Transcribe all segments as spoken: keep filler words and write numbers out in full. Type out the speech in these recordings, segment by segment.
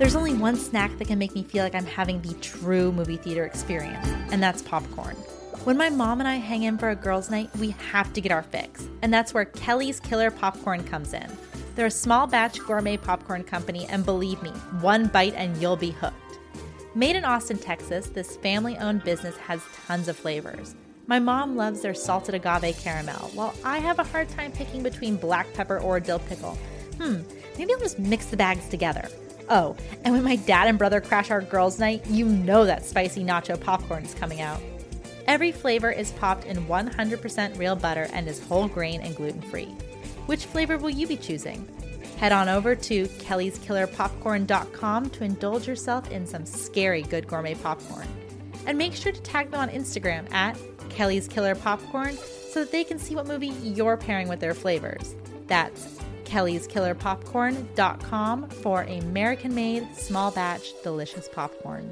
There's only one snack that can make me feel like I'm having the true movie theater experience, and that's popcorn. When my mom and I hang in for a girls' night, we have to get our fix, and that's where Kelly's Killer Popcorn comes in. They're a small batch gourmet popcorn company, and believe me, one bite and you'll be hooked. Made in Austin, Texas, this family-owned business has tons of flavors. My mom loves their salted agave caramel, while I have a hard time picking between black pepper or dill pickle. Hmm, maybe I'll just mix the bags together. Oh, and when my dad and brother crash our girls' night, you know that spicy nacho popcorn is coming out. Every flavor is popped in one hundred percent real butter and is whole grain and gluten-free. Which flavor will you be choosing? Head on over to kellys killer popcorn dot com to indulge yourself in some scary good gourmet popcorn. And make sure to tag them on Instagram at Kelly's Killer Popcorn so that they can see what movie you're pairing with their flavors. That's kellys killer popcorn dot com for American-made, small batch, delicious popcorn.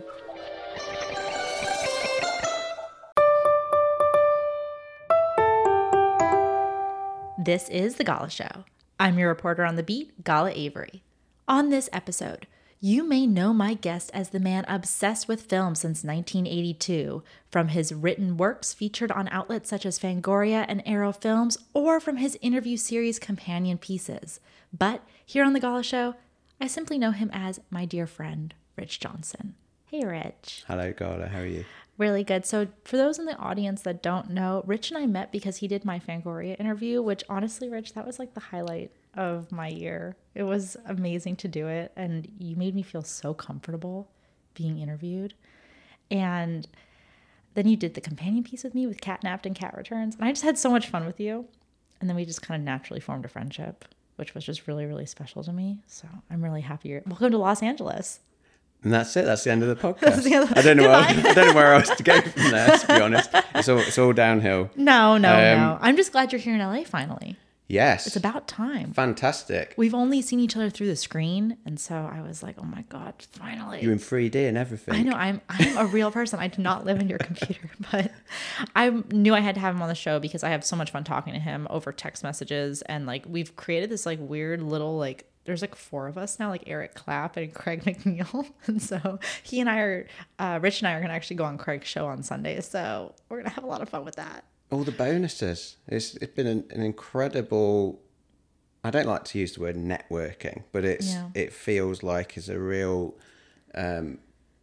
This is The Gala Show. I'm your reporter on the beat, Gala Avery. On this episode, you may know my guest as the man obsessed with film since nineteen eighty-two, from his written works featured on outlets such as Fangoria and Arrow Films, or from his interview series Companion Pieces. But here on The Gala Show, I simply know him as my dear friend, Rich Johnson. Hey, Rich. Hello, Gala. How are you? Really good. So for those in the audience that don't know, Rich and I met because he did my Fangoria interview, which honestly, Rich, that was like the highlight of my year. It was amazing to do it. And you made me feel so comfortable being interviewed. And then you did the companion piece with me with Catnapped and Cat Returns. And I just had so much fun with you. And then we just kind of naturally formed a friendship, which was just really, really special to me. So I'm really happy you're welcome to Los Angeles. And that's it. That's the end of the podcast. The I don't know. Where, I don't know where else to go from there. To be honest, it's all it's all downhill. No, no, um, no. I'm just glad you're here in L A finally. Yes, it's about time. Fantastic. We've only seen each other through the screen, and so I was like, oh my god, finally. You're in three D and everything. I know. I'm I'm a real person. I do not live in your computer, but I knew I had to have him on the show because I have so much fun talking to him over text messages, and like we've created this like weird little like. There's like four of us now, like Eric Clapp and Craig McNeil. And so he and I are, uh, Rich and I are going to actually go on Craig's show on Sunday. So we're going to have a lot of fun with that. All the bonuses. It's It's been an, an incredible, I don't like to use the word networking, but it's yeah. it feels like it's a real um,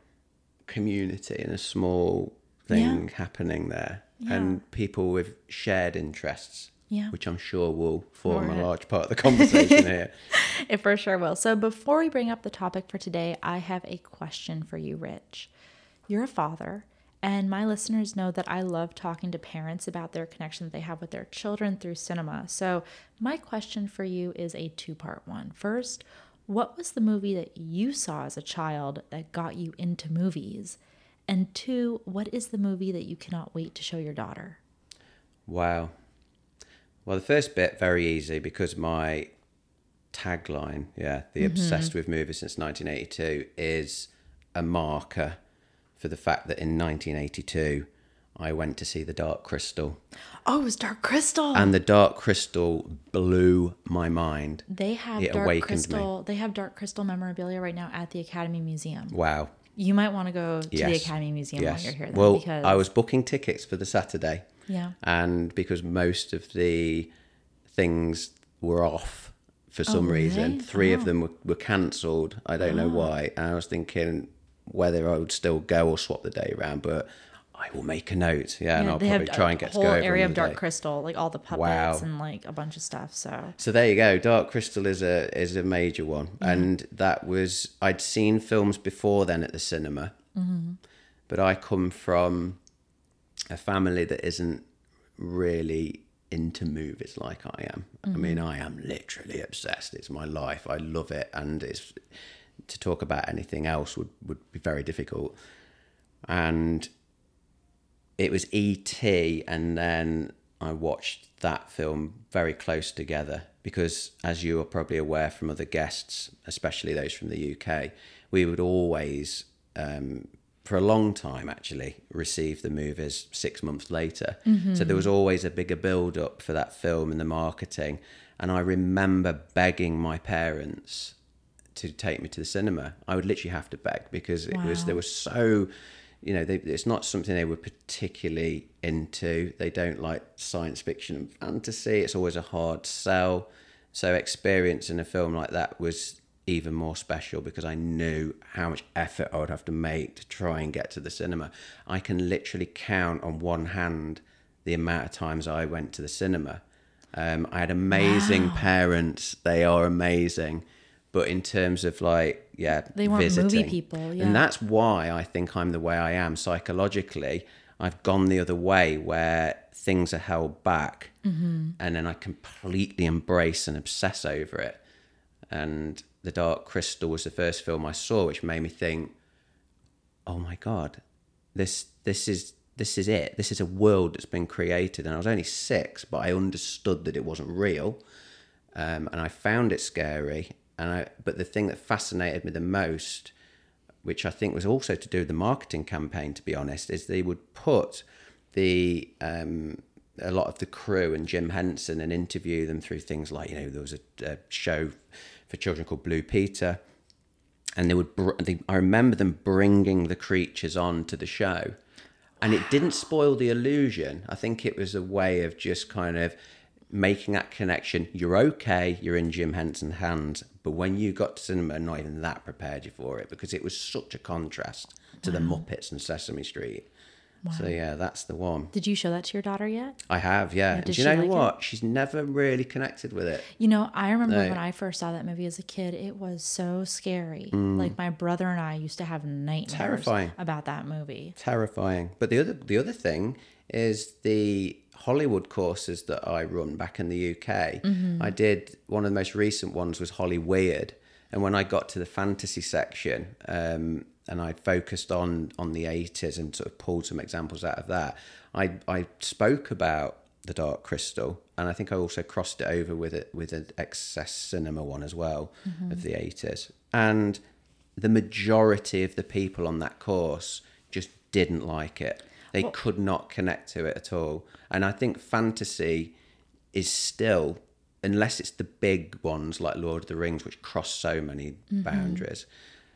community and a small thing yeah. happening there. Yeah. And people with shared interests. Yeah. Which I'm sure will form a large part of the conversation here. It for sure will. So before we bring up the topic for today, I have a question for you, Rich. You're a father, and my listeners know that I love talking to parents about their connection that they have with their children through cinema. So my question for you is a two-part one. First, what was the movie that you saw as a child that got you into movies? And two, what is the movie that you cannot wait to show your daughter? Wow. Well, the first bit, very easy, because my tagline, yeah, the mm-hmm. obsessed with movies since nineteen eighty-two, is a marker for the fact that in nineteen eighty-two, I went to see The Dark Crystal. Oh, it was Dark Crystal. And The Dark Crystal blew my mind. They have it Dark awakened Crystal. Me. They have Dark Crystal memorabilia right now at the Academy Museum. Wow. You might want to go to yes. the Academy Museum yes. while you're here. Then, well, because... I was booking tickets for the Saturday. Yeah. And because most of the things were off for some oh, really? reason, three oh. of them were, were cancelled. I don't oh. know why. And I was thinking whether I would still go or swap the day around, but I will make a note. Yeah, yeah and I'll probably try and get to go over whole area of Dark day. Crystal, like all the puppets wow. and like a bunch of stuff. So So there you go. Dark Crystal is a is a major one. Mm-hmm. And that was, I'd seen films before then at the cinema, mm-hmm. but I come from a family that isn't really into movies like I am. Mm-hmm. I mean, I am literally obsessed. It's my life. I love it. And it's to talk about anything else would, would be very difficult. And it was E T, and then I watched that film very close together because, as you are probably aware from other guests, especially those from the U K, we would always... Um, for a long time, actually, received the movies six months later. Mm-hmm. So there was always a bigger build-up for that film and the marketing. And I remember begging my parents to take me to the cinema, I would literally have to beg, because it Wow. was there was so, you know, they, it's not something they were particularly into. They don't like science fiction and fantasy. It's always a hard sell. So experiencing a film like that was even more special, because I knew how much effort I would have to make to try and get to the cinema. I can literally count on one hand the amount of times I went to the cinema. Um, I had amazing Wow. parents. They are amazing. But in terms of like, yeah, They weren't visiting, movie people, yeah. And that's why I think I'm the way I am psychologically. I've gone the other way, where things are held back, mm-hmm. and then I completely embrace and obsess over it. And The Dark Crystal was the first film I saw, which made me think, oh my God, this this is this is it. This is a world that's been created. And I was only six, but I understood that it wasn't real. Um, and I found it scary. And I, but the thing that fascinated me the most, which I think was also to do with the marketing campaign, to be honest, is they would put the um, a lot of the crew and Jim Henson and interview them through things like, you know, there was a, a show for children called Blue Peter, and they would. Br- they, I remember them bringing the creatures on to the show, and it didn't spoil the illusion. I think it was a way of just kind of making that connection. You're okay, you're in Jim Henson's hands, but when you got to cinema, not even that prepared you for it, because it was such a contrast to wow. the Muppets and Sesame Street. Wow. So yeah, that's the one. Did you show that to your daughter yet? I have, yeah. yeah Do you know like what? It? She's never really connected with it. You know, I remember no. when I first saw that movie as a kid, it was so scary. Mm. Like my brother and I used to have nightmares Terrifying. about that movie. Terrifying. But the other the other thing is the Hollywood courses that I run back in the U K. Mm-hmm. I did, one of the most recent ones was Holly Weird. And when I got to the fantasy section, um, and I focused on on the eighties and sort of pulled some examples out of that, I I spoke about The Dark Crystal, and I think I also crossed it over with it with an Excess Cinema one as well, mm-hmm. of the eighties. And the majority of the people on that course just didn't like it. They well, could not connect to it at all. And I think fantasy is still, unless it's the big ones like Lord of the Rings, which cross so many mm-hmm. boundaries,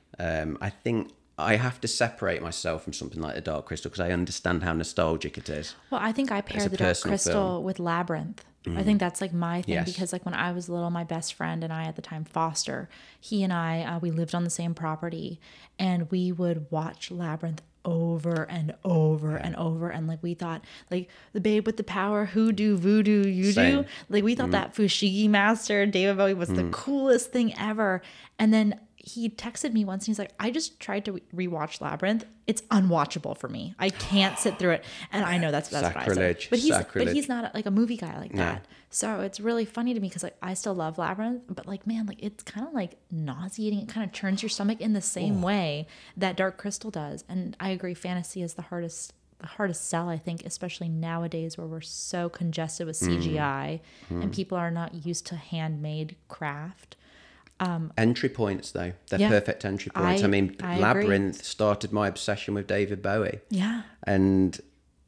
um, I think I have to separate myself from something like The Dark Crystal, because I understand how nostalgic it is. Well, I think I pair The Dark Crystal film. with Labyrinth. Mm. I think that's like my thing, yes. because like when I was little, my best friend and I at the time, Foster, he and I, uh, we lived on the same property, and we would watch Labyrinth over and over yeah. and over, and like we thought, like the babe with the power, hoodoo, voodoo, you do, like we thought mm. that Fushigi master David Bowie was mm. the coolest thing ever. And then he texted me once and he's like, I just tried to rewatch Labyrinth. It's unwatchable for me. I can't sit through it. And I know that's, that's what I said. But he's, Sacrilege. but he's not like a movie guy like that. No. So it's really funny to me, because like I still love Labyrinth, but like, man, like it's kind of like nauseating. It kind of turns your stomach in the same Ooh. way that Dark Crystal does. And I agree, fantasy is the hardest the hardest sell, I think, especially nowadays where we're so congested with C G I mm. and people are not used to handmade craft. Um, entry points, though. They're yeah, perfect entry points. I, I mean, I Labyrinth agree. started my obsession with David Bowie. Yeah. And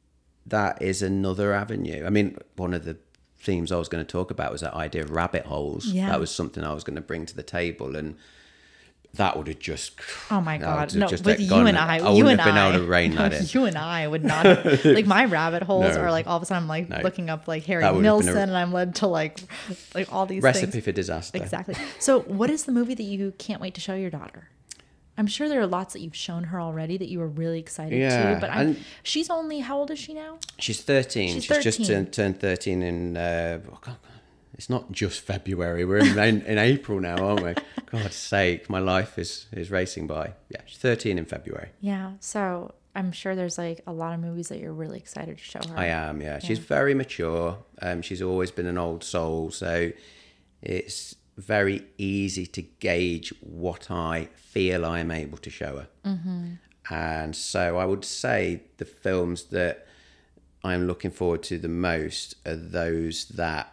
that is another avenue. I mean, one of the themes I was going to talk about was that idea of rabbit holes. Yeah. That was something I was going to bring to the table, and that would have just oh my god no with you and I, I you wouldn't and have been I, able to rein no, that in. You and I would not have, like my rabbit holes no. are like all of a sudden I'm like no. looking up like Harry Nilsson a, and I'm led to like like all these recipe things. for disaster. Exactly. So what is the movie that you can't wait to show your daughter? I'm sure there are lots that you've shown her already that you were really excited yeah, to, but I'm, she's only, how old is she now? She's thirteen. She's, she's thirteen. just turned, turned thirteen in uh, oh God, it's not just February. We're in, in, in April now, aren't we? God's sake, my life is, is racing by. Yeah, she's thirteen in February. Yeah, so I'm sure there's like a lot of movies that you're really excited to show her. I am, yeah. yeah. She's very mature. Um, she's always been an old soul, so it's very easy to gauge what I feel I am able to show her. Mm-hmm. And so I would say the films that I'm looking forward to the most are those that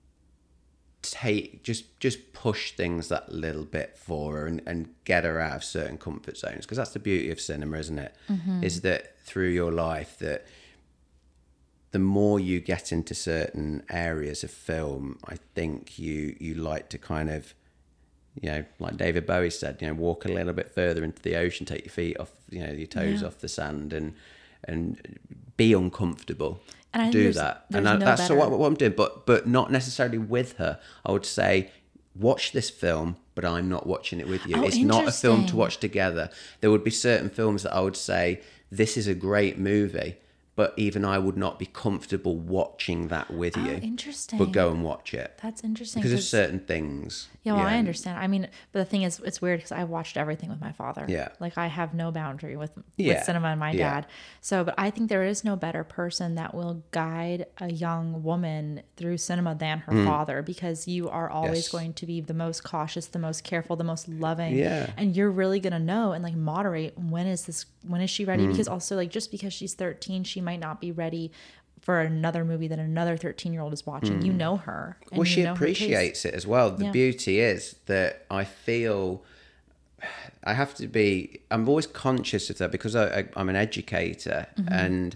take just just push things that little bit for her and, and get her out of certain comfort zones, because that's the beauty of cinema, isn't it? Mm-hmm. Is that through your life, that the more you get into certain areas of film, I think you you like to kind of you know, like David Bowie said, you know, walk a little bit further into the ocean, take your feet off, you know, your toes Yeah. off the sand, and and be uncomfortable. And I think do there's- that, there's and I, no that's better. what, what I'm doing. But but not necessarily with her. I would say, watch this film, but I'm not watching it with you. Oh, It's not a film to interesting. watch together. There would be certain films that I would say, this is a great movie, but even I would not be comfortable watching that with Oh, you. interesting. But go and watch it. That's interesting. Because of 'cause- certain things. Yeah, well, I understand. I mean, but the thing is, it's weird because I watched everything with my father. Yeah. Like, I have no boundary with, Yeah. with cinema and my Yeah. dad. So, but I think there is no better person that will guide a young woman through cinema than her father, because you are always Mm. Yes. going to be the most cautious, the most careful, the most loving. Yeah. And you're really going to know and like moderate when is this, when is she ready? Mm. Because also, like, just because she's thirteen, she might not be ready for another movie that another thirteen year old is watching. You know her. And Well, you she know her taste. appreciates it as well. The Yeah. beauty is that I feel I have to be, I'm always conscious of that because I, I, I'm an educator, Mm-hmm. and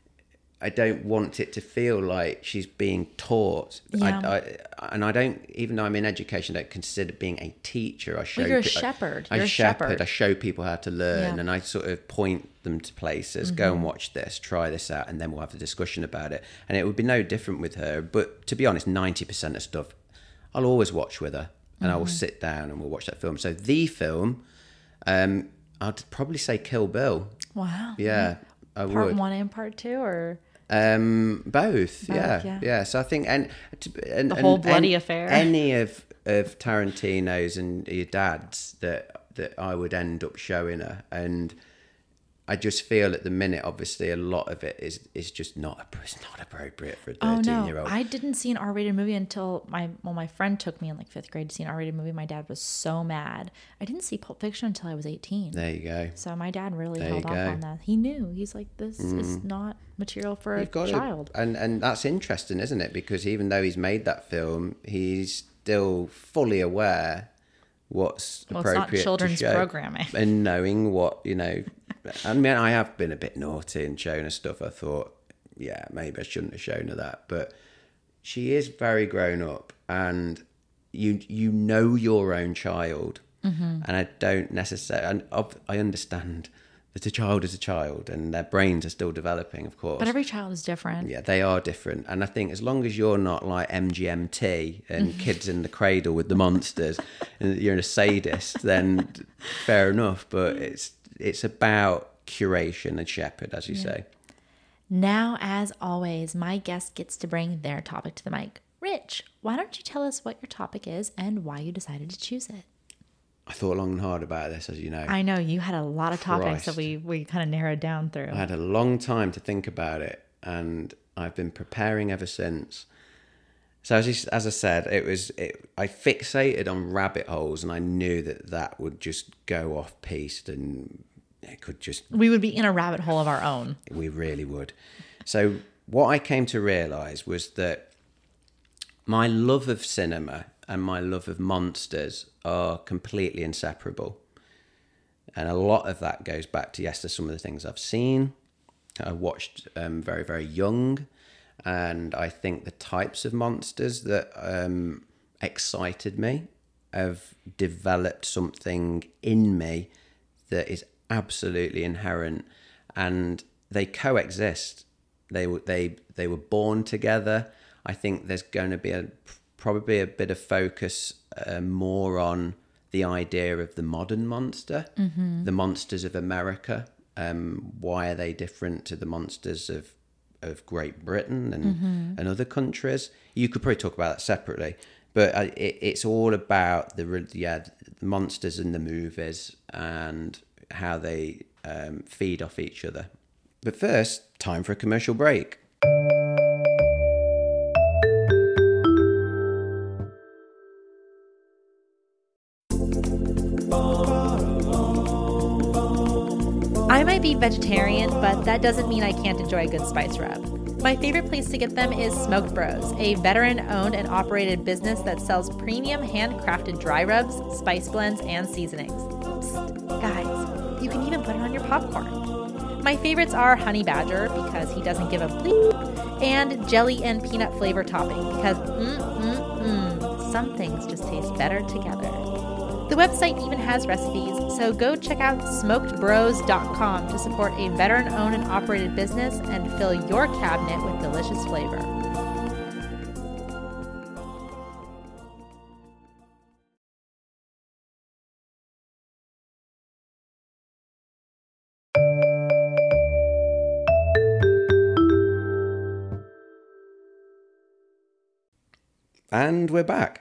I don't want it to feel like she's being taught. Yeah. I, I, and I don't, even though I'm in education, I don't consider being a teacher. I show you're a pe- shepherd. I, You're I a shepherd. shepherd. I show people how to learn, Yeah. Mm-hmm. and I sort of point them to places. Go and watch this, try this out, and then we'll have a discussion about it. And it would be no different with her. But to be honest, ninety percent of stuff I'll always watch with her, and I will Mm-hmm. sit down and we'll watch that film. So the film, um, I'd probably say Kill Bill. Wow. Yeah, I Part would. one and part two, or Um, both, yeah, yeah. yeah, So I think, and, and The whole and- bloody and affair. Any of of Tarantino's and your dad's that that I would end up showing her, and I just feel at the minute, obviously, a lot of it is is just not it's not appropriate for a oh thirteen year no, old. I didn't see an R rated movie until my well, my friend took me in like fifth grade to see an R rated movie. My dad was so mad. I didn't see Pulp Fiction until I was eighteen. There you go. So my dad really There held you off go. Mm. on that. He knew. He's like, this is not material for a You've got to- child. and and that's interesting, isn't it? Because even though he's made that film, he's still fully aware what's Well, it's not appropriate children's to show, programming. and knowing what you know. I mean, I have been a bit naughty and shown her stuff. I thought, yeah, maybe I shouldn't have shown her that, but she is very grown up, and you you know your own child, Mm-hmm. and I don't necessarily. And ob- I understand that a child is a child, and their brains are still developing, of course. But every child is different. Yeah, they are different. And I think as long as you're not like M G M T and Mm-hmm. kids in the cradle with the monsters and you're a sadist, then fair enough. But it's it's about curation and shepherd, as you say. Now, as always, my guest gets to bring their topic to the mic. Rich, why don't you tell us what your topic is and why you decided to choose it? I thought long and hard about this, as you know. I know you had a lot of topics that Christ. we, we kind of narrowed down through. I had a long time to think about it, and I've been preparing ever since. So as, you, as I said, it was it, I fixated on rabbit holes, and I knew that that would just go off piste, and it could just We would be in a rabbit hole of our own. we really would. So what I came to realise was that my love of cinema and my love of monsters are completely inseparable. And a lot of that goes back to, yes, to some of the things I've seen. I watched um, very, very young. And I think the types of monsters that um, excited me have developed something in me that is absolutely inherent. And they coexist. They were they they were born together. I think there's going to be a probably a bit of focus uh, more on the idea of the modern monster, mm-hmm. the monsters of America. Um, why are they different to the monsters of of Great Britain and mm-hmm. and other countries? You could probably talk about that separately, but uh, it, it's all about the yeah the monsters in the movies and how they um, feed off each other. But first, time for a commercial break. I might be vegetarian, but that doesn't mean I can't enjoy a good spice rub. My favorite place to get them is Smoked Bros, a veteran-owned and operated business that sells premium handcrafted dry rubs, spice blends, and seasonings. Psst, guys, you can even put it on your popcorn. My favorites are Honey Badger, because he doesn't give a bleep, and jelly and peanut flavor topping, because mm-mm-mm, some things just taste better together. The website even has recipes, so go check out smoked bros dot com to support a veteran-owned and operated business and fill your cabinet with delicious flavor. And we're back.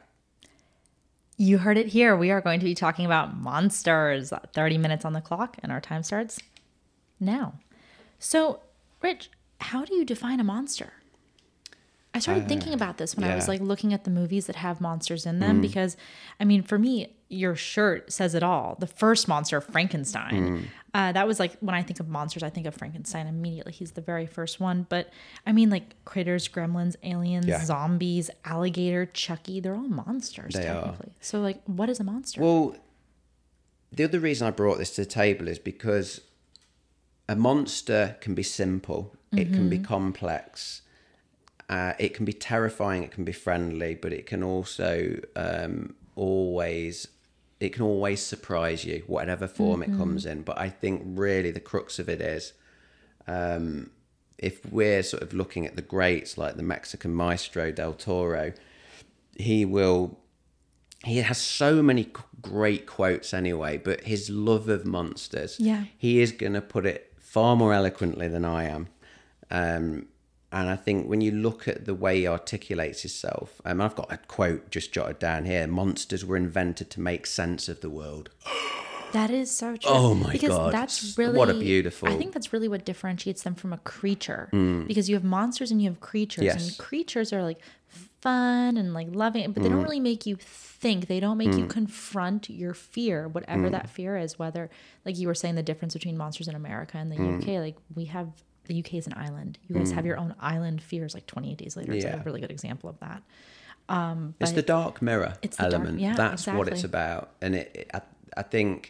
You heard it here. We are going to be talking about monsters. thirty minutes on the clock, and our time starts now. So, Rich, how do you define a monster? I started uh, thinking about this when yeah. I was like looking at the movies that have monsters in them, mm. because, I mean, for me, your shirt says it all. The first monster, Frankenstein. Mm. Uh, that was like, when I think of monsters, I think of Frankenstein immediately. He's the very first one. But I mean, like critters, gremlins, aliens, yeah. zombies, alligator, Chucky, they're all monsters they technically. Are. So like, what is a monster? Well, the other reason I brought this to the table is because a monster can be simple. Mm-hmm. It can be complex. Uh, it can be terrifying. It can be friendly, but it can also um, always... it can always surprise you, whatever form mm-hmm. it comes in. But I think really the crux of it is, um, if we're sort of looking at the greats like the Mexican maestro Del Toro, he will, he has so many great quotes anyway, but his love of monsters, yeah. he is going to put it far more eloquently than I am. Um, And I think when you look at the way he articulates himself, um, I've got a quote just jotted down here: monsters were invented to make sense of the world. That is so true. Oh my because God. That's really, what a beautiful... I think that's really what differentiates them from a creature. Mm. Because you have monsters and you have creatures. Yes. And creatures are like fun and like loving, but they mm. don't really make you think. They don't make mm. you confront your fear, whatever mm. that fear is. Whether, like you were saying, the difference between monsters in America and the mm. U K, like we have... the U K is an island. You guys mm. have your own island fears, like twenty-eight Days Later. It's yeah. like a really good example of that. Um, it's the dark mirror it's the element. Dark, yeah, That's exactly. what it's about. And it, it I, I think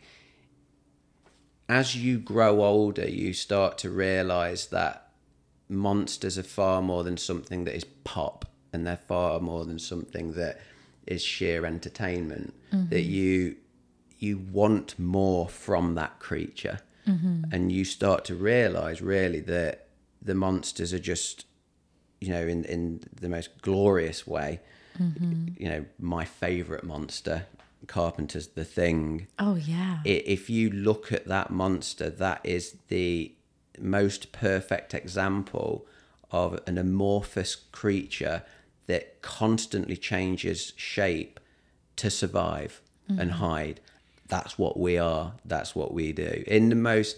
as you grow older, you start to realise that monsters are far more than something that is pop, and they're far more than something that is sheer entertainment. Mm-hmm. That you you want more from that creature. Mm-hmm. And you start to realise really that the monsters are just, you know, in, in the most glorious way. Mm-hmm. You know, my favourite monster, Carpenter's The Thing. Oh, yeah. If you look at that monster, that is the most perfect example of an amorphous creature that constantly changes shape to survive mm-hmm. and hide. That's what we are. That's what we do. In the most,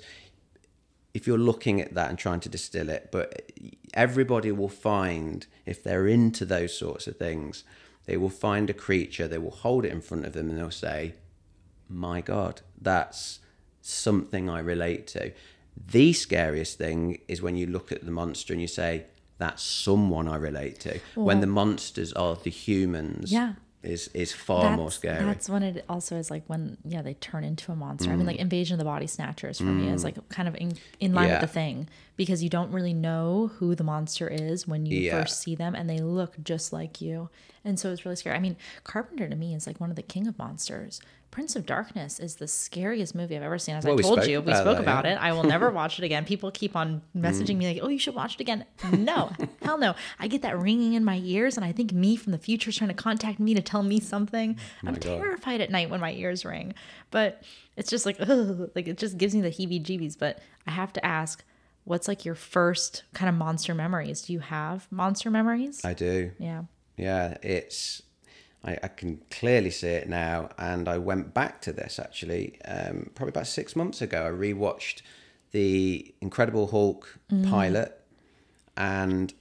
if you're looking at that and trying to distill it, but everybody will find, if they're into those sorts of things, they will find a creature, they will hold it in front of them and they'll say, my God, that's something I relate to. The scariest thing is when you look at the monster and you say, that's someone I relate to. Well, when the monsters are the humans. Yeah. is is far that's, more scary. That's when it also is like when, yeah, they turn into a monster. Mm. I mean, like Invasion of the Body Snatchers for mm. me is like kind of in, in line yeah. with The Thing, because you don't really know who the monster is when you yeah. first see them, and they look just like you. And so it's really scary. I mean, Carpenter to me is like one of the king of monsters. Prince of Darkness is the scariest movie I've ever seen. As well, I told you, we spoke that, about yeah. it. I will never watch it again. People keep on messaging mm. me like, oh, you should watch it again. No, hell no. I get that ringing in my ears, and I think me from the future is trying to contact me to tell me something. Oh I'm God. terrified at night when my ears ring. But it's just like, ugh, like it just gives me the heebie-jeebies. But I have to ask, what's like your first kind of monster memories? Do you have monster memories? I do. Yeah. Yeah, it's... I, I can clearly see it now, and I went back to this actually um, probably about six months ago. I rewatched the Incredible Hulk mm. pilot, and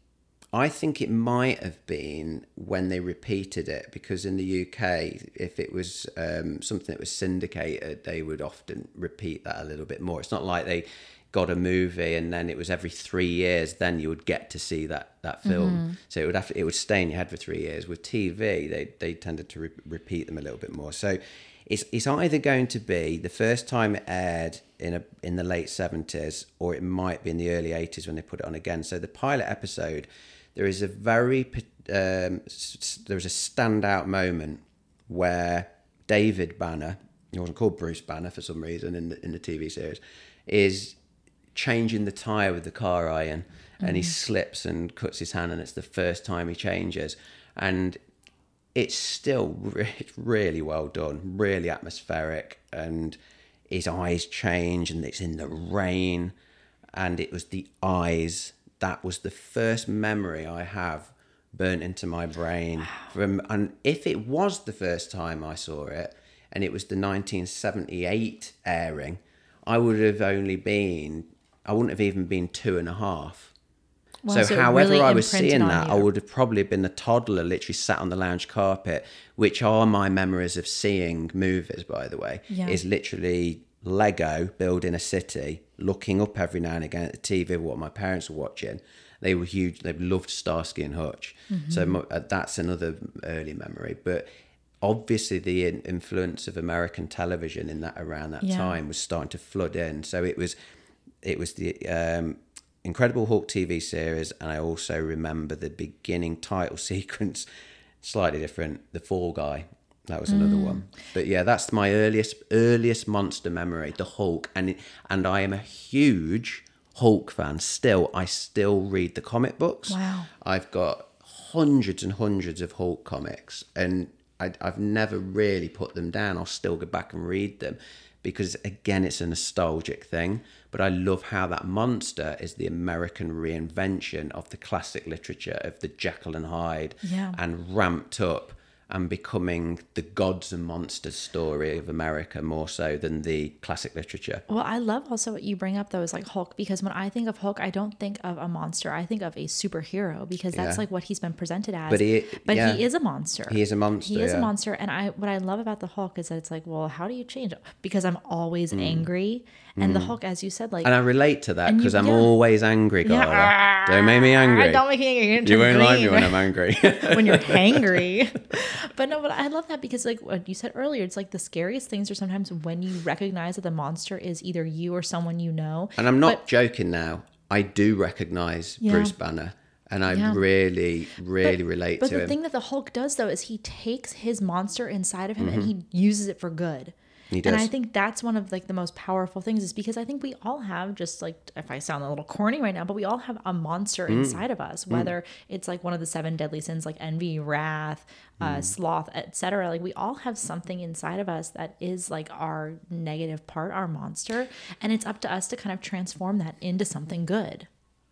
I think it might have been when they repeated it, because in the U K, if it was um, something that was syndicated, they would often repeat that a little bit more. It's not like they got a movie and then it was every three years then you would get to see that that film. Mm-hmm. So it would have to, it would stay in your head for three years. With T V, they they tended to re- repeat them a little bit more. So it's it's either going to be the first time it aired in a in the late seventies, or it might be in the early eighties when they put it on again. So the pilot episode, there is a very um, there's a standout moment where David Banner, he wasn't called Bruce Banner for some reason in the, in the T V series, is changing the tyre with the car iron, and mm-hmm. he slips and cuts his hand, and it's the first time he changes. And it's still re- really well done, really atmospheric, and his eyes change, and it's in the rain, and it was the eyes. That was the first memory I have burnt into my brain. Wow. From, and if it was the first time I saw it, and it was the nineteen seventy-eight airing, I would have only been, I wouldn't have even been two and a half. Wow, so, so however really I was seeing that, you. I would have probably been a toddler, literally sat on the lounge carpet, which are my memories of seeing movies, by the way, yeah. is literally Lego building a city, looking up every now and again at the T V, what my parents were watching. They were huge. They loved Starsky and Hutch. Mm-hmm. So that's another early memory. But obviously the influence of American television in that around that yeah. time was starting to flood in. So it was, it was the... Um, Incredible Hulk T V series, and I also remember the beginning title sequence, slightly different, The Fall Guy. That was another mm. one. But yeah, that's my earliest earliest monster memory, the Hulk. And and I am a huge Hulk fan still. I still read the comic books. Wow. I've got hundreds and hundreds of Hulk comics, and I, I've never really put them down. I'll still go back and read them, because again, it's a nostalgic thing. But I love how that monster is the American reinvention of the classic literature of the Jekyll and Hyde, yeah. and ramped up and becoming the gods and monsters story of America more so than the classic literature. Well, I love also what you bring up though is like Hulk, because when I think of Hulk, I don't think of a monster. I think of a superhero, because that's yeah. like what he's been presented as. But he, but yeah. he is a monster. He is a monster. He is yeah. a monster. And I, what I love about the Hulk is that it's like, well, how do you change it? Because I'm always mm. angry. And mm. the Hulk, as you said, like... And I relate to that, because I'm yeah. always angry, Carla. Yeah. Don't make me angry. Don't make me angry. You won't green. like me when I'm angry. When you're hangry. But no, but I love that, because like what you said earlier, it's like the scariest things are sometimes when you recognize that the monster is either you or someone you know. And I'm not but, joking now. I do recognize yeah. Bruce Banner. And I yeah. really, really but, relate but to him. But the thing that the Hulk does, though, is he takes his monster inside of him mm-hmm. and he uses it for good. He does. And I think that's one of like the most powerful things, is because I think we all have, just like, if I sound a little corny right now, but we all have a monster mm. inside of us, whether mm. it's like one of the seven deadly sins, like envy, wrath, uh, mm. sloth, et cetera. Like we all have something inside of us that is like our negative part, our monster. And it's up to us to kind of transform that into something good.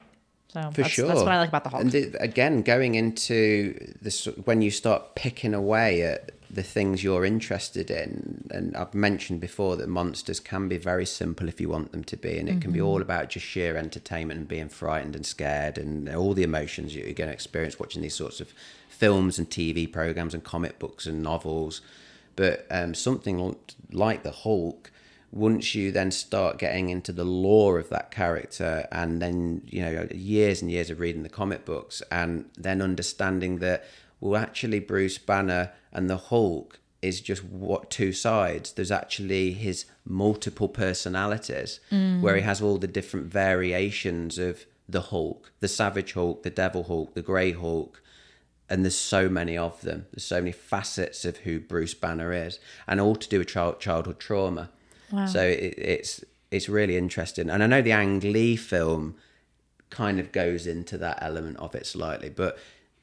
So For that's, sure. that's what I like about the Hulk. And it, again, going into this, when you start picking away at the things you're interested in, and I've mentioned before that monsters can be very simple if you want them to be, and it mm-hmm. can be all about just sheer entertainment and being frightened and scared and all the emotions you're going to experience watching these sorts of films and T V programs and comic books and novels. But um, something like the Hulk, once you then start getting into the lore of that character, and then, you know, years and years of reading the comic books, and then understanding that, well, actually Bruce Banner and the Hulk is just what two sides. There's actually his multiple personalities, mm. where he has all the different variations of the Hulk, the Savage Hulk, the Devil Hulk, the Grey Hulk. And there's so many of them. There's so many facets of who Bruce Banner is, and all to do with child, childhood trauma. Wow. So it, it's it's really interesting. And I know the Ang Lee film kind of goes into that element of it slightly, but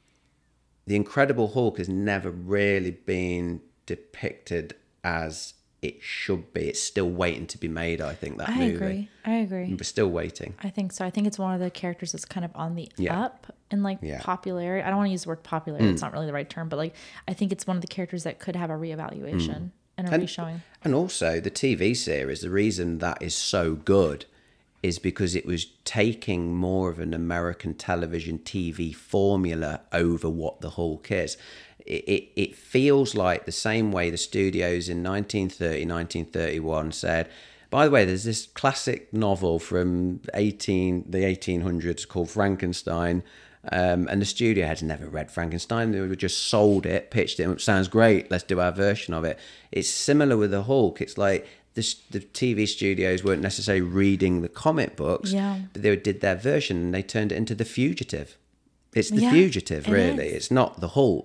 the Incredible Hulk has never really been depicted as it should be. It's still waiting to be made, I think, that I movie. I agree. I agree. We're still waiting. I think so. I think it's one of the characters that's kind of on the yeah. up in like yeah. popularity. I don't want to use the word popular. Mm. It's not really the right term, but like I think it's one of the characters that could have a reevaluation mm. and a and, reshowing. And also the T V series, the reason that is so good is because it was taking more of an American television T V formula over what the Hulk is. It, it, it feels like the same way the studios in nineteen thirty, nineteen thirty-one said, by the way, there's this classic novel from eighteen the eighteen hundreds called Frankenstein, um, and the studio had never read Frankenstein. They were just sold it, pitched it, sounds great, let's do our version of it. It's similar with the Hulk. It's like the, the T V studios weren't necessarily reading the comic books, yeah. but they did their version and they turned it into The Fugitive. It's The yeah, Fugitive, it really. is. It's not the Hulk.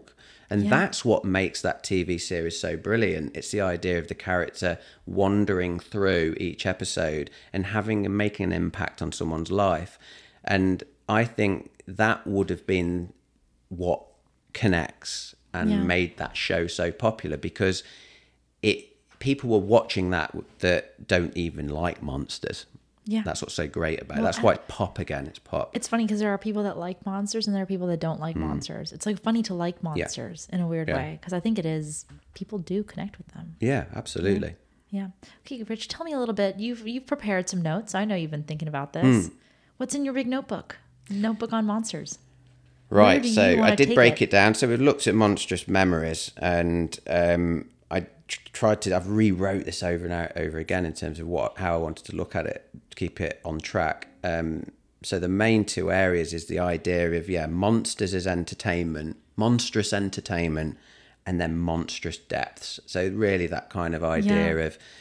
And Yeah. that's what makes that T V series so brilliant. It's the idea of the character wandering through each episode and having and making an impact on someone's life. And I think that would have been what connects and Yeah. made that show so popular, because it people were watching that that don't even like monsters. Yeah. That's what's so great about it. Well, That's why it's pop again. It's pop. It's funny because there are people that like monsters and there are people that don't like monsters. It's like funny to like monsters in a weird Yeah. way, because I think it is, people do connect with them. Yeah, absolutely. Yeah. Okay, Rich, tell me a little bit. You've you've prepared some notes. I know you've been thinking about this. What's in your big notebook? Notebook on monsters. Where Right, do you so wanna I did take break it? it down. So we've looked at monstrous memories, and um, I tr- tried to. I've rewrote this over and out, over again in terms of what how I wanted to look at it, to keep it on track. Um, so the main two areas is the idea of yeah, monsters as entertainment, monstrous entertainment, and then monstrous depths. So really that kind of idea Yeah. of,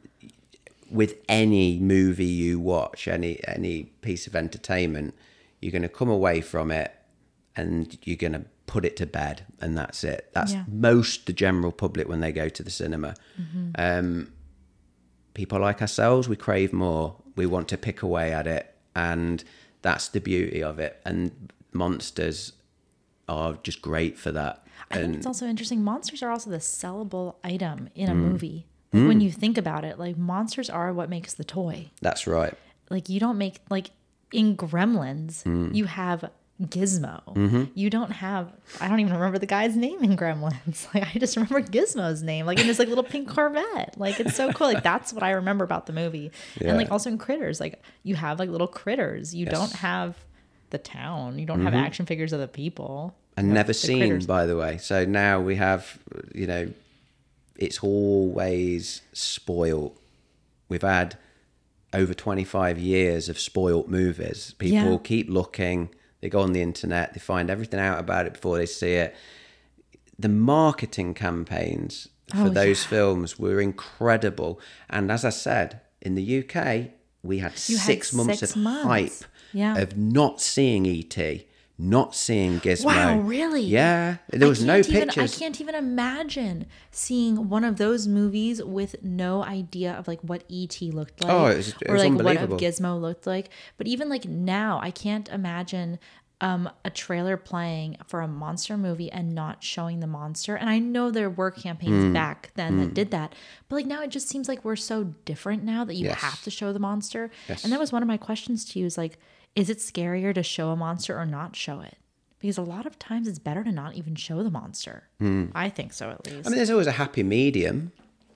with any movie you watch, any any piece of entertainment, you're going to come away from it and you're going to put it to bed, and that's it. That's Yeah. most the general public when they go to the cinema. Mm-hmm. Um, people like ourselves, we crave more. We want to pick away at it, and that's the beauty of it. And monsters are just great for that. I think And it's also interesting. Monsters are also the sellable item in a Mm. movie. Like when you think about it, like monsters are what makes the toy. that's right. Like you don't make, like in Gremlins, Mm. you have Gizmo. Mm-hmm. You don't have, I don't even remember the guy's name in Gremlins. Like I just remember Gizmo's name, like in this like little pink Corvette. Like it's so cool. Like that's what I remember about the movie. Yeah. And like also in Critters, like you have like little critters. You Yes. don't have the town. You don't have action figures of the people. And Like, never the seen, critters. by the way. So now we have, you know, it's always spoiled. We've had over twenty-five years of spoiled movies. People Yeah. keep looking, they go on the internet, they find everything out about it before they see it. The marketing campaigns for Oh, those yeah. films were incredible. And as I said, in the U K, we had You had six months six of months. hype Yeah. of not seeing E T, not seeing Gizmo. Wow, really? Yeah. There was I no can't even- pictures. I can't even imagine seeing one of those movies with no idea of like what E T looked like, Oh, it was- it or was like what unbelievable. of Gizmo looked like. But even like now, I can't imagine um, a trailer playing for a monster movie and not showing the monster. And I know there were campaigns Hmm. back then that did that, but like now it just seems like we're so different now that you Yes. have to show the monster. Yes. And that was one of my questions to you: is like, is it scarier to show a monster or not show it? Because a lot of times it's better to not even show the monster. I think so, at least. I mean, there's always a happy medium.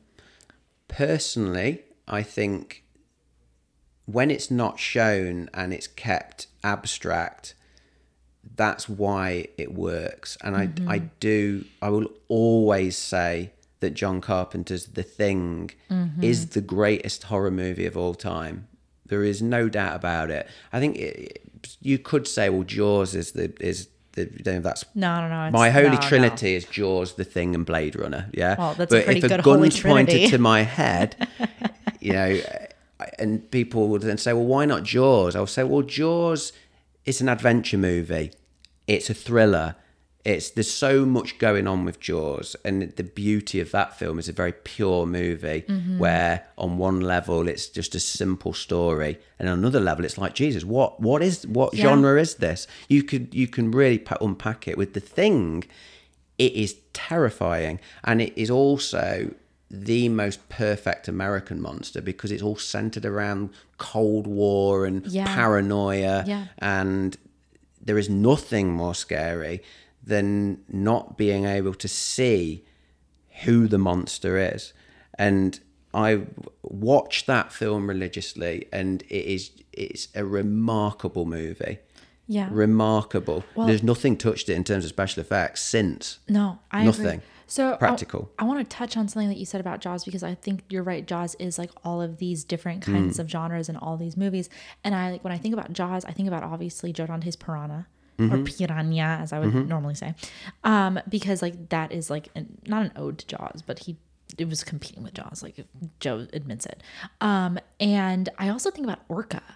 Personally, I think when it's not shown and it's kept abstract, that's why it works. And I, Mm-hmm. I do, I will always say that John Carpenter's The Thing Mm-hmm. is the greatest horror movie of all time. There is no doubt about it. I think it, you could say, well, Jaws is the is the you know, that's no, no, no. It's, my holy no, trinity is Jaws, The Thing, and Blade Runner. Yeah. Well, that's a but pretty if a good holy gun's trinity. pointed to my head, you know, and people would then say, well, why not Jaws? I'll say, well, Jaws is an adventure movie. It's a thriller. It's there's so much going on with Jaws, and the beauty of that film is a very pure movie Mm-hmm. where on one level it's just a simple story, and on another level it's like, Jesus, what what is what Yeah. genre is this? You could you can really pa- unpack it. With The Thing, it is terrifying, and it is also the most perfect American monster because it's all centered around Cold War and Yeah. paranoia, Yeah. and there is nothing more scary than not being able to see who the monster is. And I watched that film religiously, and it is it's a remarkable movie. Yeah. Remarkable. Well- There's nothing touched it in terms of special effects since. No, I Nothing. agree. So Practical. I, I want to touch on something that you said about Jaws, because I think you're right. Jaws is like all of these different kinds Mm. of genres and all these movies. And I like when I think about Jaws, I think about obviously Joe Dante's Piranha. Mm-hmm. Or piranha, as I would normally say, um, because like that is like an, not an ode to Jaws, but he it was competing with Jaws, like Joe admits it. Um, and I also think about Orca,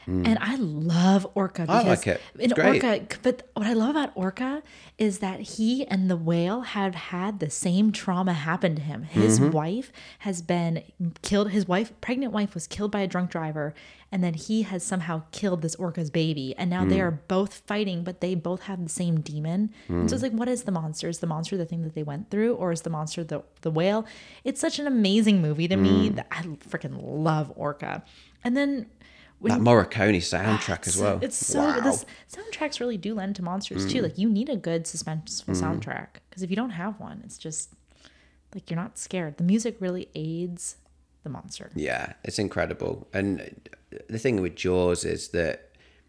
And I love Orca because I like it. It's in great. Orca, but what I love about Orca is that he and the whale have had the same trauma happen to him. His Mm-hmm. wife has been killed. His wife, pregnant wife, was killed by a drunk driver, and then he has somehow killed this orca's baby. And now Mm. they are both fighting, but they both have the same demon. And so it's like, what is the monster? Is the monster the thing that they went through, or is the monster the the whale? It's such an amazing movie to Mm. me that I freaking love Orca. And then. When, That Morricone soundtrack as well. It's so wow. this soundtracks really do lend to monsters too. Like you need a good suspenseful soundtrack because if you don't have one, it's just like you're not scared. The music really aids the monster. Yeah, it's incredible. And the thing with Jaws is that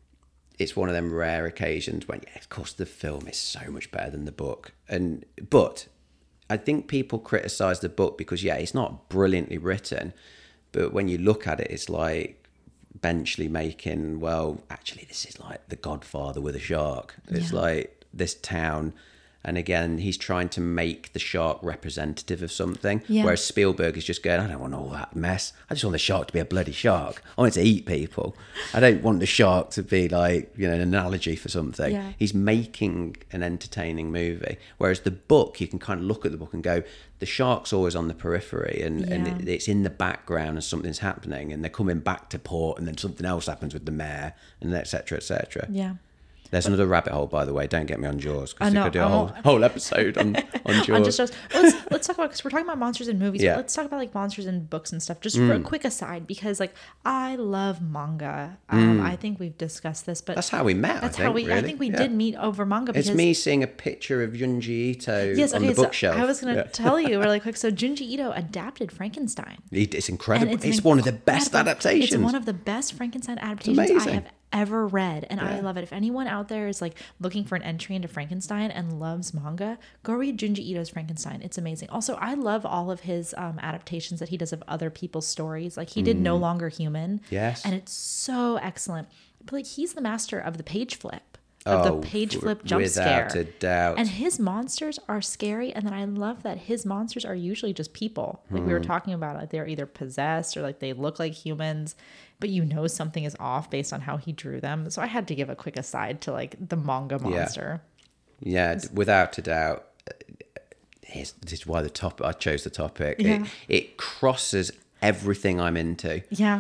it's one of them rare occasions when, yeah, of course, the film is so much better than the book. And but I think people criticize the book because, yeah, it's not brilliantly written, but when you look at it, it's like Benchley making, well, actually, this is like The Godfather with a shark. It's Yeah. like this town. And again, he's trying to make the shark representative of something. Yeah. Whereas Spielberg is just going, I don't want all that mess. I just want the shark to be a bloody shark. I want it to eat people. I don't want the shark to be like, you know, an analogy for something. Yeah. He's making an entertaining movie. Whereas the book, you can kind of look at the book and go, the shark's always on the periphery and, and Yeah. it, it's in the background and something's happening and they're coming back to port and then something else happens with the mayor and et cetera, et cetera. Yeah. There's another rabbit hole, by the way. Don't get me on Jaws I because we know, could do I a whole, won't. whole episode on, on Jaws. On just Jaws. Let's let's talk about because we're talking about monsters in movies. Yeah. But let's talk about like monsters in books and stuff. Just for a quick aside, because like I love manga. Um, I think we've discussed this, but That's how we met, That's I how think, we. I really. think we Yeah. did meet over manga. Because, It's me seeing a picture of Junji Ito Yes, on okay. the So bookshelf. I was gonna Yeah. tell you really quick. So Junji Ito adapted Frankenstein. It- It's incredible. And It's, an one of the best incredible- adaptations. It's one of the best Frankenstein adaptations I amazing. have ever read, and I Yeah. love it. If anyone out there is like looking for an entry into Frankenstein and loves manga, go read Junji Ito's Frankenstein. It's amazing. Also, I love all of his um, adaptations that he does of other people's stories. Like he did No Longer Human. Yes. And it's so excellent. But like he's the master of the page flip. Of Oh, the page w- flip jump without scare. a doubt. And his monsters are scary. And then I love that his monsters are usually just people. Like we were Hmm. talking about, like they're either possessed or like they look like humans, but you know something is off based on how he drew them. So I had to give a quick aside to like the manga monster. Yeah, d- without a doubt. uh, Here's, this is why the top I chose the topic. Yeah. It, it crosses everything I'm into. Yeah.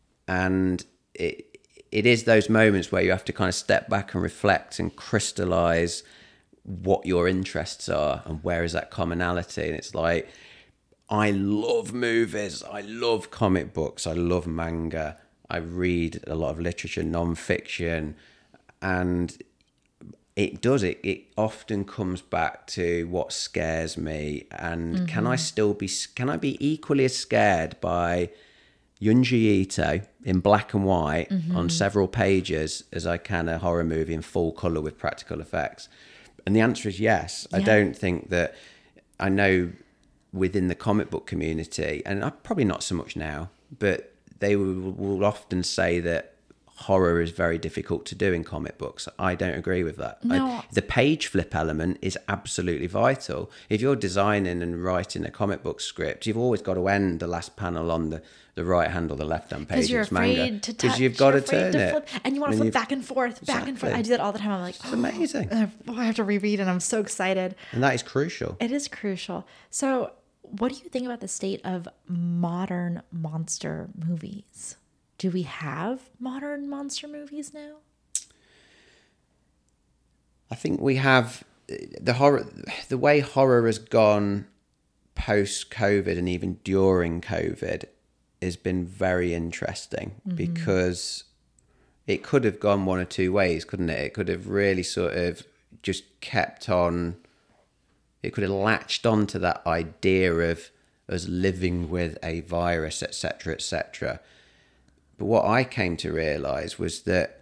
And it it is those moments where you have to kind of step back and reflect and crystallize what your interests are and where is that commonality. And it's like, I love movies, I love comic books, I love manga, I read a lot of literature, non-fiction, and it does it it often comes back to what scares me. And can I still be can I be equally as scared by Junji Ito in black and white on several pages as I can a horror movie in full colour with practical effects? And the answer is yes. I Yeah. don't think that, I know within the comic book community, and I, probably not so much now, but they will, will often say that horror is very difficult to do in comic books. I don't agree with that. No. I, the page flip element is absolutely vital. If you're designing and writing a comic book script, you've always got to end the last panel on the, the right hand or the left hand page. Because you're of manga, afraid to touch. you've got you're to afraid turn it. flip, and you want to And flip you've- back and forth, back and forth. Exactly. I do that all the time. I'm like, It's amazing. oh, I have to reread, and I'm so excited. And that is crucial. It is crucial. So, what do you think about the state of modern monster movies? Do we have modern monster movies now? I think we have the horror, the way horror has gone post COVID and even during COVID has been very interesting because it could have gone one or two ways, couldn't it? It could have really sort of just kept on. It could have latched onto that idea of us living with a virus, et cetera, et cetera. But what I came to realise was that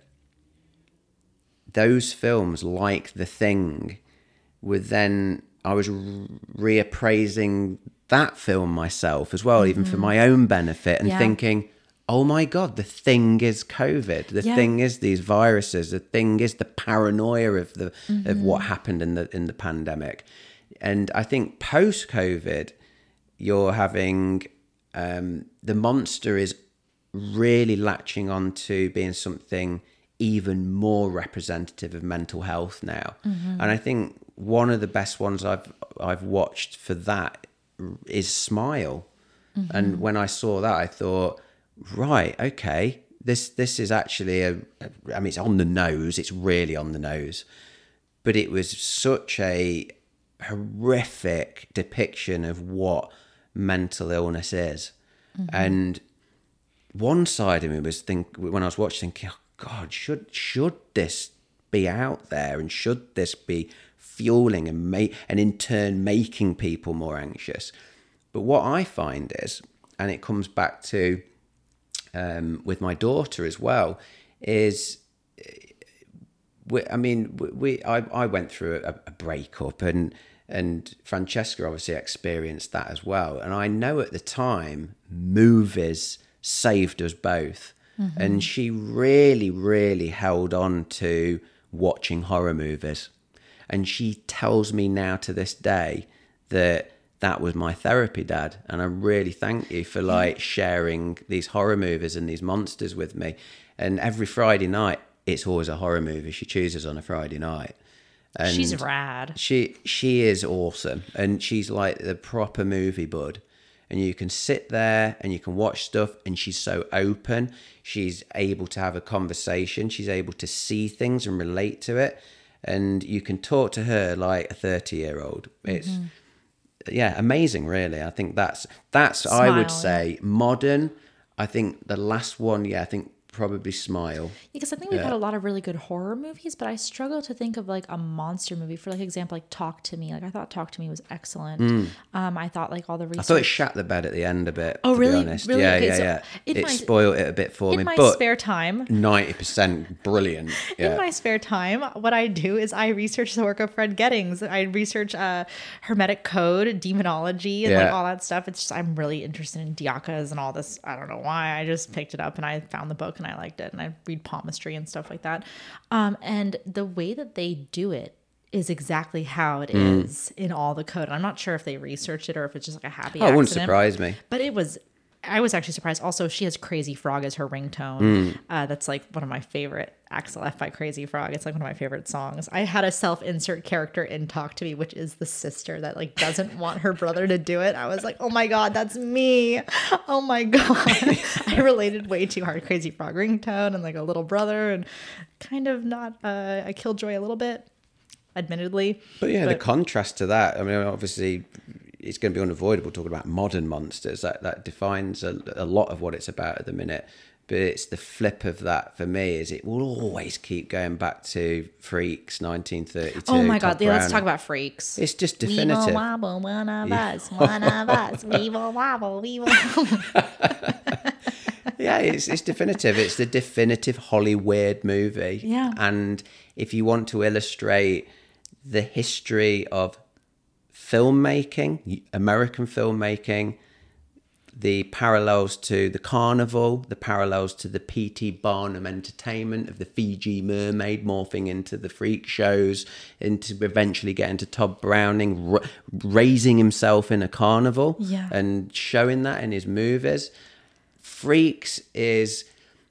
those films, like The Thing, were then, I was reappraising that film myself as well, mm-hmm. even for my own benefit, and yeah. thinking, oh my God, The Thing is COVID. The yeah. Thing is these viruses. The Thing is the paranoia of the mm-hmm. of what happened in the in the pandemic. And I think post-COVID, you're having um, the monster is really latching on to being something even more representative of mental health now. Mm-hmm. And I think one of the best ones I've I've watched for that is Smile. Mm-hmm. And when I saw that, I thought, right, okay, this this is actually a, I mean, it's on the nose. It's really on the nose. But it was such a horrific depiction of what mental illness is. Mm-hmm. And one side of me was think when I was watching, thinking, oh God, should should this be out there, and should this be fueling and make and in turn making people more anxious? But what I find is, and it comes back to um, with my daughter as well, is we, I mean we I, I went through a, a breakup, and and Francesca obviously experienced that as well. And I know at the time movies saved us both. Mm-hmm. And she really, really held on to watching horror movies. And she tells me now to this day that that was my therapy, Dad. And I really thank you for like sharing these horror movies and these monsters with me. And every Friday night, it's always a horror movie she chooses on a Friday night. And she's rad. She she is awesome. And she's like the proper movie bud. And you can sit there and you can watch stuff, and she's so open. She's able to have a conversation. She's able to see things and relate to it. And you can talk to her like a thirty-year-old. It's, mm-hmm. yeah, amazing, really. I think that's, that's Smile, I would say, yeah. Modern. I think the last one, yeah, I think probably Smile. Because I think we've yeah. had a lot of really good horror movies, but I struggle to think of like a monster movie. For like example, like Talk to Me. Like I thought Talk to Me was excellent. Mm. Um, I thought like all the research. I thought it shat the bed at the end a bit. Oh, to really? Be honest. Really? Yeah, okay, yeah, so yeah. It my, spoiled it a bit for in me. In my but spare time, ninety percent brilliant. Yeah. In my spare time, what I do is I research the work of Fred Gettings. I research uh, Hermetic Code, demonology, and yeah. like all that stuff. It's just I'm really interested in Diakas and all this. I don't know why. I just picked it up and I found the book and I liked it, and I read palmistry and stuff like that. Um, and the way that they do it is exactly how it mm. is in all the code. I'm not sure if they researched it or if it's just like a happy oh, accident. It wouldn't surprise me. But it was, I was actually surprised. Also, she has Crazy Frog as her ringtone. Mm. Uh, that's like one of my favorite, Axel F by Crazy Frog. It's like one of my favorite songs. I had a self-insert character in Talk to Me, which is the sister that like doesn't want her brother to do it. I was like, oh my God, that's me. Oh my God. I related way too hard. Crazy Frog ringtone and like a little brother, and kind of not, uh, I Killjoy a little bit, admittedly. But yeah, but, the contrast to that, I mean, obviously it's going to be unavoidable talking about modern monsters. That that defines a, a lot of what it's about at the minute. But it's the flip of that for me is it will always keep going back to Freaks, nineteen thirty-two. Oh my God, yeah, let's Browning. talk about Freaks. It's just definitive. We will wobble, one of yeah. us, one of us. We will wobble, we will wobble. Yeah, it's it's definitive. It's the definitive Hollywood movie. Yeah. And if you want to illustrate the history of filmmaking, American filmmaking, the parallels to the carnival, the parallels to the P T Barnum entertainment of the Fiji Mermaid morphing into the freak shows, into eventually getting to Todd Browning, r- raising himself in a carnival yeah. and showing that in his movies. Freaks is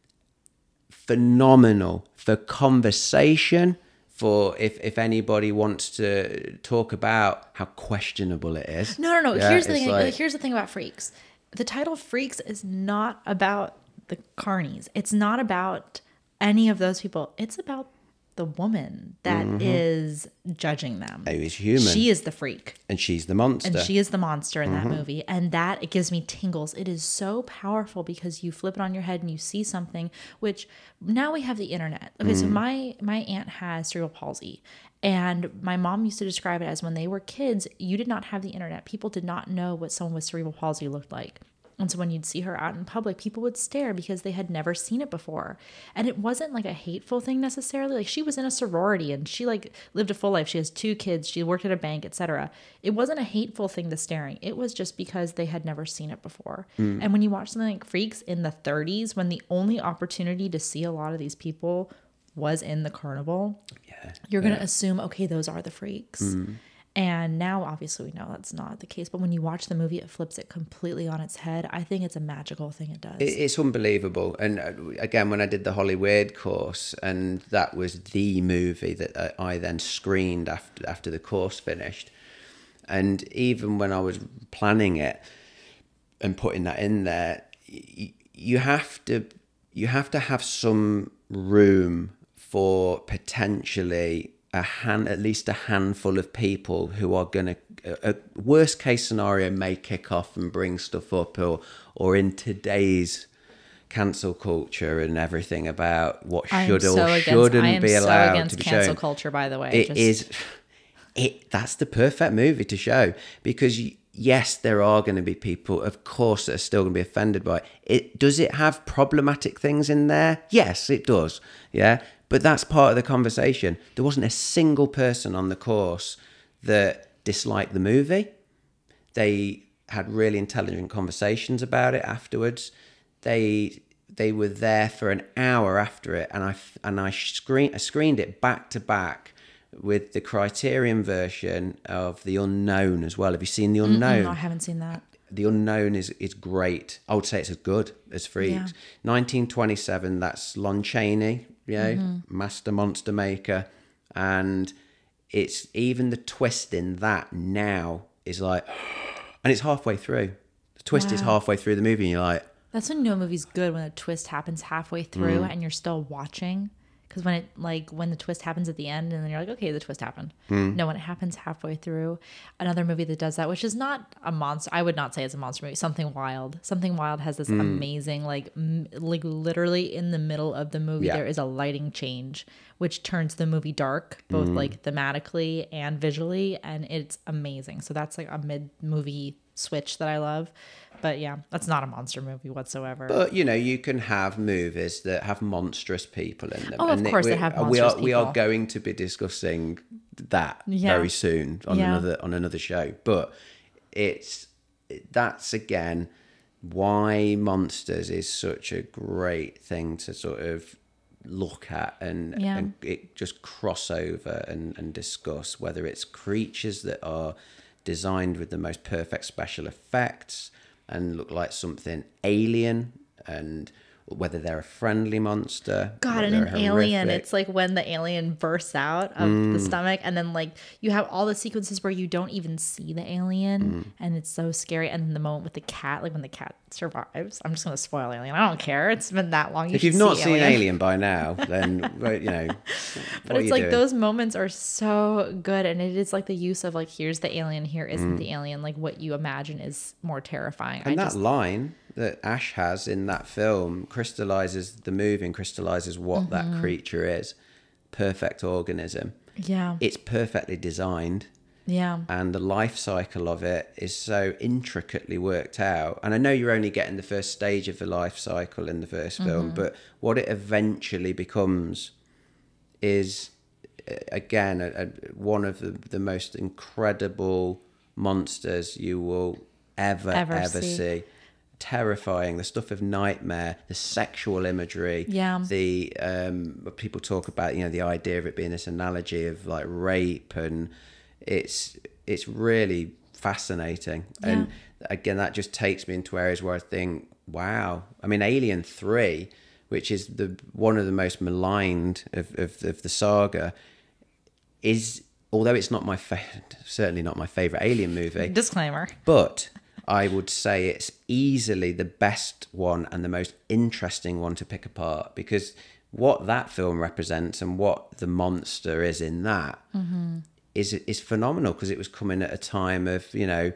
phenomenal for conversation, for if, if anybody wants to talk about how questionable it is. No, no, no. Yeah, here's the thing. like, here's the thing about Freaks. The title Freaks is not about the carnies. It's not about any of those people. It's about the woman that mm-hmm. is judging them. Who is human. She is the freak. And she's the monster. And she is the monster in mm-hmm. that movie. And that, it gives me tingles. It is so powerful because you flip it on your head and you see something, which now we have the internet. Okay, mm. so my, my aunt has cerebral palsy. And my mom used to describe it as when they were kids, you did not have the internet. People did not know what someone with cerebral palsy looked like. And so when you'd see her out in public, people would stare because they had never seen it before. And it wasn't like a hateful thing necessarily. Like she was in a sorority and she like lived a full life. She has two kids. She worked at a bank, et cetera. It wasn't a hateful thing to staring. It was just because they had never seen it before. Mm. And when you watch something like Freaks in the thirties, when the only opportunity to see a lot of these people was in the carnival, yeah, you're going to yeah. assume, okay, those are the freaks. Mm. And now, obviously, we know that's not the case. But when you watch the movie, it flips it completely on its head. I think it's a magical thing it does. It, it's unbelievable. And uh, again, when I did the Hollywood course, and that was the movie that I then screened after after the course finished. And even when I was planning it and putting that in there, you, you have to you have to have some room for potentially a hand, at least a handful of people who are going to, a worst case scenario, may kick off and bring stuff up, or or in today's cancel culture and everything about what should so or against, shouldn't be allowed so to be shown. Cancel culture, by the way, it just... is. It that's the perfect movie to show, because yes, there are going to be people, of course, that are still going to be offended by it. it. Does it have problematic things in there? Yes, it does. Yeah. But that's part of the conversation. There wasn't a single person on the course that disliked the movie. They had really intelligent conversations about it afterwards. They they were there for an hour after it, and I and I screen I screened it back to back with the Criterion version of The Unknown as well. Have you seen The Unknown? Mm-mm, I haven't seen that. The Unknown is is great. I would say it's as good as Freaks. Yeah. nineteen twenty-seven, that's Lon Chaney, you know, mm-hmm. master monster maker. And it's even the twist in that now is like, and it's halfway through. The twist wow. is halfway through the movie, and you're like... That's when no movie's good, when a twist happens halfway through mm. and you're still watching. Because when it like when the twist happens at the end, and then you're like, okay, the twist happened. Mm. No, when it happens halfway through. Another movie that does that, which is not a monster. I would not say it's a monster movie. Something Wild. Something Wild has this mm. amazing, like, m- like literally in the middle of the movie, yeah. there is a lighting change, which turns the movie dark, both mm. like thematically and visually, and it's amazing. So that's like a mid movie switch that I love. But yeah, that's not a monster movie whatsoever. But, you know, you can have movies that have monstrous people in them. Oh, of and course they, they have monstrous we are, people. We are going to be discussing that yeah. very soon on yeah. another on another show. But it's that's, again, why Monsters is such a great thing to sort of look at and, yeah. and it just cross over and, and discuss, whether it's creatures that are designed with the most perfect special effects and look like something alien, and whether they're a friendly monster. God, and an alien, it's like when the alien bursts out of mm. the stomach, and then like you have all the sequences where you don't even see the alien, mm. and it's so scary. And then the moment with the cat, like when the cat survives, I'm just going to spoil Alien. I don't care. It's been that long. You if you've not seen Alien. Alien by now, then, you know. But it's like doing? Those moments are so good. And it is like the use of like, here's the alien, here isn't mm. the alien. Like what you imagine is more terrifying. And I that just, line that Ash has in that film crystallizes the movie and crystallizes what mm-hmm. that creature is. Perfect organism. Yeah. It's perfectly designed. Yeah. And the life cycle of it is so intricately worked out. And I know you're only getting the first stage of the life cycle in the first film, mm-hmm. but what it eventually becomes is, again, a, a, one of the, the most incredible monsters you will ever, ever, ever see. see. Terrifying, the stuff of nightmare, the sexual imagery, yeah. the um, people talk about, you know, the idea of it being this analogy of like rape, and it's it's really fascinating. Yeah. And again, that just takes me into areas where I think, wow. I mean, Alien three, which is the one of the most maligned of, of, of the saga, is, although it's not my fa- certainly not my favorite Alien movie. Disclaimer. But I would say it's easily the best one and the most interesting one to pick apart, because what that film represents and what the monster is in that mm-hmm. is is phenomenal, because it was coming at a time of, you know,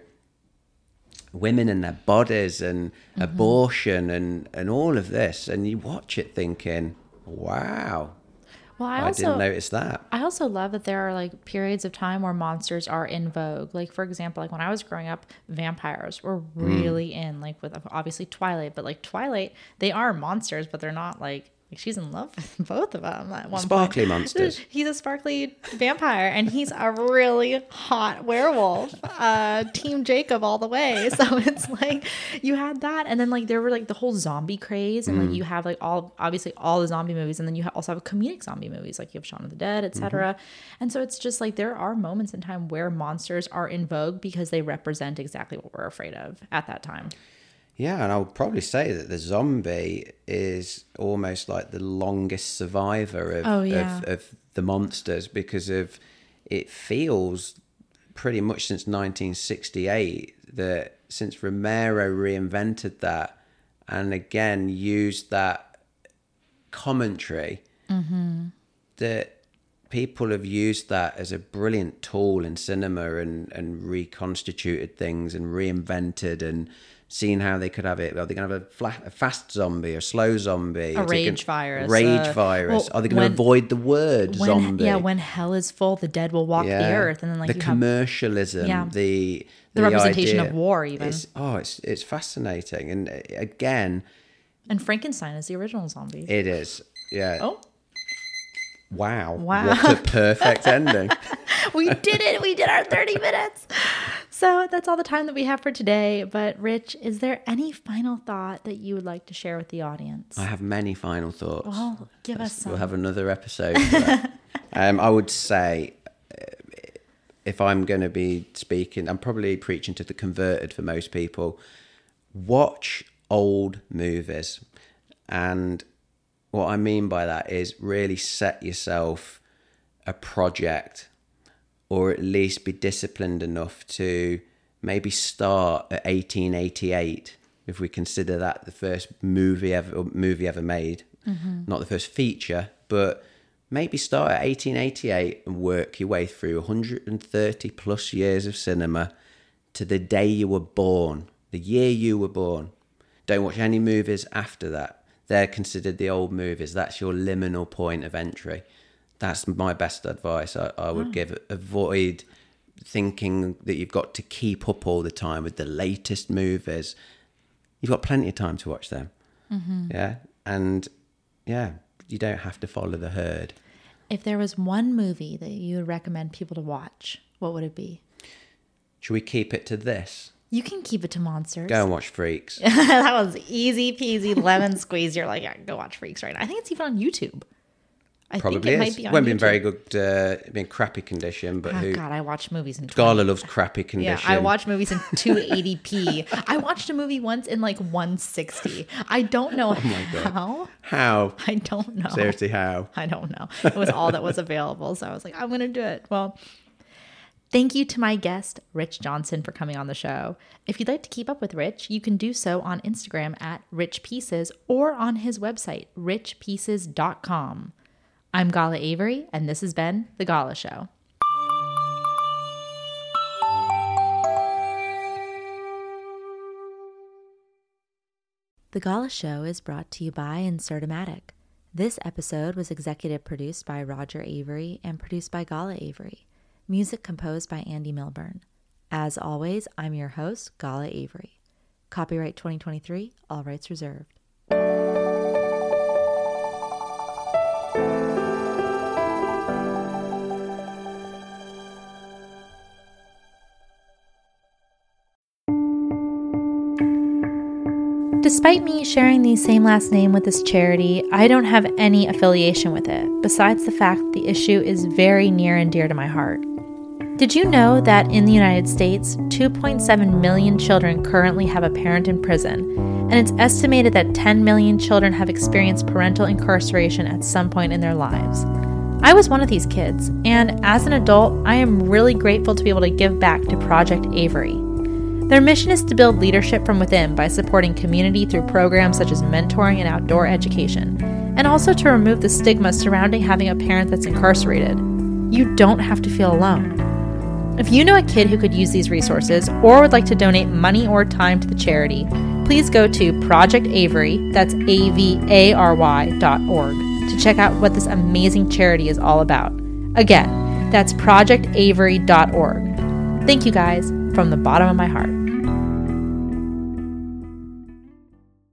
women and their bodies and mm-hmm. abortion and, and all of this. And you watch it thinking, wow. Well, I, I also, didn't notice that. I also love that there are like periods of time where monsters are in vogue. Like, for example, like when I was growing up, vampires were really mm. in, like with obviously Twilight, but like Twilight, they are monsters, but they're not like Like, she's in love with both of them at one Sparkly point. monsters. He's a sparkly vampire, and he's a really hot werewolf. Uh, Team Jacob all the way. So it's like you had that, and then like there were like the whole zombie craze, and like you have like all obviously all the zombie movies, and then you ha- also have comedic zombie movies, like you have Shaun of the Dead, et cetera. Mm-hmm. And so it's just like there are moments in time where monsters are in vogue because they represent exactly what we're afraid of at that time. Yeah, and I would probably say that the zombie is almost like the longest survivor of, oh, yeah. of, of the monsters, because of it feels pretty much since nineteen sixty-eight that since Romero reinvented that and again used that commentary, mm-hmm. that people have used that as a brilliant tool in cinema and, and reconstituted things and reinvented and seeing how they could have it. Are they going to have a, fla- a fast zombie, a slow zombie? A rage gonna, virus. Rage uh, virus. well, Are they going to avoid the word when, zombie? Yeah, when hell is full, the dead will walk yeah. the earth. And then like the you commercialism, have, yeah. the, the... The representation idea, of war even. It's, oh, it's it's fascinating. And again... And Frankenstein is the original zombie. It is, yeah. Oh. Wow. Wow. What a perfect ending. We did it. We did our thirty minutes. So that's all the time that we have for today. But Rich, is there any final thought that you would like to share with the audience? I have many final thoughts. Well, give us some. We'll have another episode for that. um, I would say, if I'm going to be speaking, I'm probably preaching to the converted for most people. Watch old movies. And what I mean by that is really set yourself a project, or at least be disciplined enough to maybe start at eighteen eighty-eight, if we consider that the first movie ever movie ever made. Mm-hmm. Not the first feature, but maybe start at eighteen eighty-eight and work your way through one hundred thirty plus years of cinema to the day you were born, the year you were born. Don't watch any movies after that. They're considered the old movies. That's your liminal point of entry. That's my best advice I, I would oh. give. Avoid thinking that you've got to keep up all the time with the latest movies. You've got plenty of time to watch them. Mm-hmm. Yeah. And yeah, you don't have to follow the herd. If there was one movie that you would recommend people to watch, what would it be? Should we keep it to this? You can keep it to monsters. Go and watch Freaks. That was easy peasy lemon squeeze. You're like, yeah, go watch Freaks right now. I think it's even on YouTube. I Probably think it is. might be on Won't YouTube. be in very good, uh, be in crappy condition. But oh who? God, I watch movies in. Gala loves crappy condition. Yeah, I watch movies in two eighty p. I watched a movie once in like one sixty. I don't know oh my God. how. How? I don't know. Seriously, how? I don't know. It was all that was available, so I was like, I'm gonna do it. Well. Thank you to my guest, Rich Johnson, for coming on the show. If you'd like to keep up with Rich, you can do so on Instagram at Rich Pieces or on his website, rich pieces dot com. I'm Gala Avery, and this has been The Gala Show. The Gala Show is brought to you by Insertomatic. This episode was executive produced by Roger Avery and produced by Gala Avery. Music composed by Andy Milburn. As always, I'm your host, Gala Avery. Copyright twenty twenty-three, all rights reserved. Despite me sharing the same last name with this charity, I don't have any affiliation with it, besides the fact that the issue is very near and dear to my heart. Did you know that in the United States, two point seven million children currently have a parent in prison, and it's estimated that ten million children have experienced parental incarceration at some point in their lives? I was one of these kids, and as an adult, I am really grateful to be able to give back to Project Avery. Their mission is to build leadership from within by supporting community through programs such as mentoring and outdoor education, and also to remove the stigma surrounding having a parent that's incarcerated. You don't have to feel alone. If you know a kid who could use these resources or would like to donate money or time to the charity, please go to Project Avery, that's A V A R Y dot org, to check out what this amazing charity is all about. Again, that's project avery dot org. Thank you guys from the bottom of my heart.